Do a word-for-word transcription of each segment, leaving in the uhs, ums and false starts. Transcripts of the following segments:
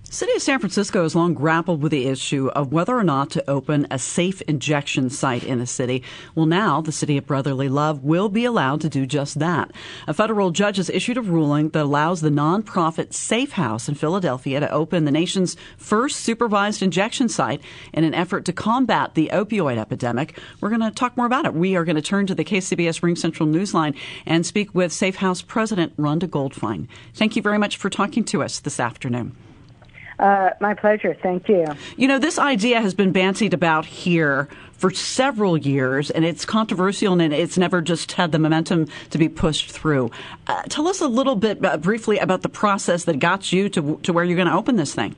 The city of San Francisco has long grappled with the issue of whether or not to open a safe injection site in the city. Well, now the city of brotherly love will be allowed to do just that. A federal judge has issued a ruling that allows the nonprofit Safe House in Philadelphia to open the nation's first supervised injection site in an effort to combat the opioid epidemic. We're going to talk more about it. We are going to turn to the K C B S RingCentral Newsline and speak with Safe House President Rhonda Goldfein. Thank you very much for talking to us this afternoon. Uh, my pleasure. Thank you. You know, this idea has been bandied about here for several years, and it's controversial, and it's never just had the momentum to be pushed through. Uh, tell us a little bit uh, briefly about the process that got you to, to where you're going to open this thing.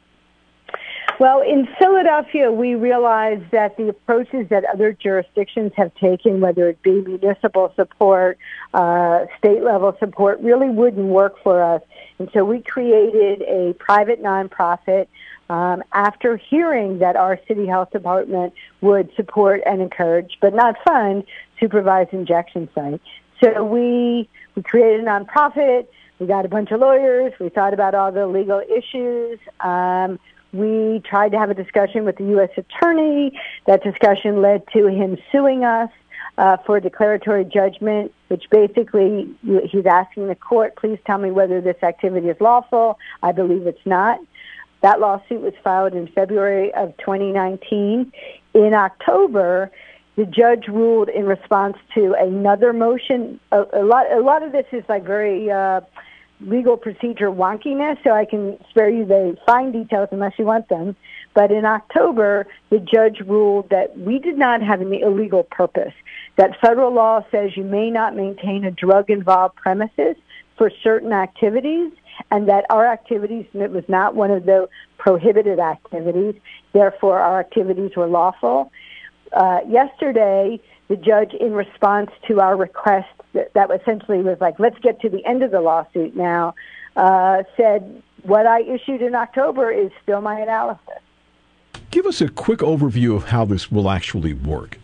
Well, in Philadelphia, we realized that the approaches that other jurisdictions have taken, whether it be municipal support, uh, state-level support, really wouldn't work for us. And so we created a private nonprofit um, after hearing that our city health department would support and encourage, but not fund, supervised injection sites. So we we created a nonprofit. We got a bunch of lawyers. We thought about all the legal issues. Um, We tried to have a discussion with the U S attorney. That discussion led to him suing us uh, for a declaratory judgment, which basically he's asking the court, please tell me whether this activity is lawful. I believe it's not. That lawsuit was filed in February of twenty nineteen. In October, the judge ruled in response to another motion. A, a lot, a lot of this is like very uh, legal procedure wonkiness, so I can spare you the fine details unless you want them. But in October, the judge ruled that we did not have an illegal purpose, that federal law says you may not maintain a drug-involved premises for certain activities, and that our activities, and it was not one of the prohibited activities, therefore our activities were lawful. Uh, yesterday, the judge, in response to our request that, that essentially was like, let's get to the end of the lawsuit now, uh, said, what I issued in October is still my analysis. Give us a quick overview of how this will actually work.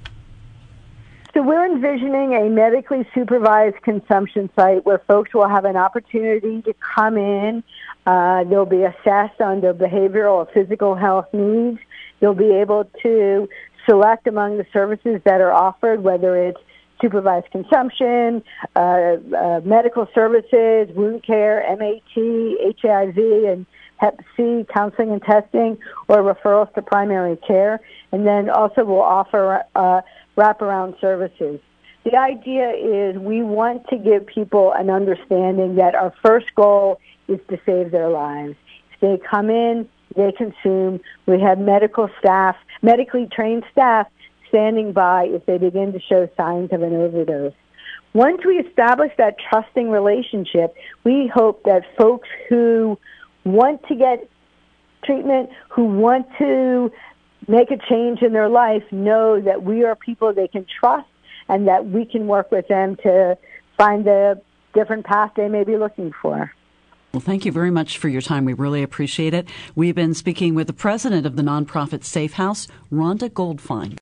So we're envisioning a medically supervised consumption site where folks will have an opportunity to come in. Uh, they'll be assessed on their behavioral or physical health needs. They'll be able to select among the services that are offered, whether it's supervised consumption, uh, uh, medical services, wound care, M A T, H I V, and Hep C, counseling and testing, or referrals to primary care. And then also we'll offer uh, wraparound services. The idea is we want to give people an understanding that our first goal is to save their lives. If they come in, they consume. We have medical staff, medically trained staff standing by if they begin to show signs of an overdose. Once we establish that trusting relationship, we hope that folks who want to get treatment, who want to make a change in their life, know that we are people they can trust and that we can work with them to find the different path they may be looking for. Well, thank you very much for your time. We really appreciate it. We've been speaking with the president of the nonprofit Safe House, Rhonda Goldfein.